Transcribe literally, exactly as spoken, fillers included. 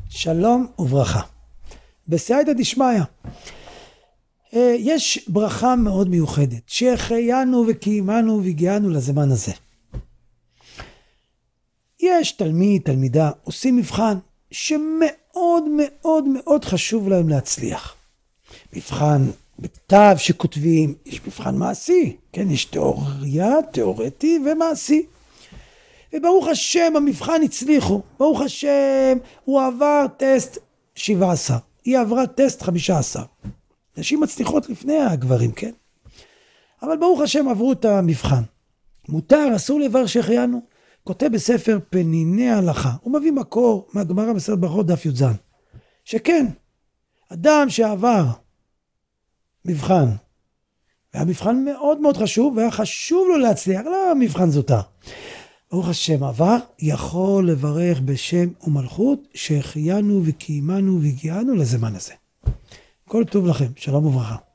שלום וברכה. בסייעתא דשמיא, יש ברכה מאוד מיוחדת, שהחיינו וקיימנו והגיענו לזמן הזה. יש תלמיד, תלמידה, עושים מבחן שמאוד מאוד מאוד חשוב להם להצליח. מבחן בכתב שכותבים, יש מבחן מעשי, כן, יש תיאוריה, תיאורטי ומעשי. וברוך השם המבחן הצליחו, ברוך השם הוא עבר טסט שבע עשרה, היא עברה טסט חמישה עשר. נשים מצליחות לפני הגברים, כן? אבל ברוך השם עברו את המבחן. מותר, אסור לבר שהחיינו. כותב בספר פניני הלכה, הוא מביא מקור מהגמרא בספר ברכות דף י"ז, שכן, אדם שעבר מבחן, והמבחן מאוד מאוד חשוב, והיה חשוב לו להצליח, לא מבחן זוטר. ברוך השם עבר, יכול לברך בשם ומלכות, שהחיינו וקיימנו והגיענו לזמן הזה. כל טוב לכם, שלום וברכה.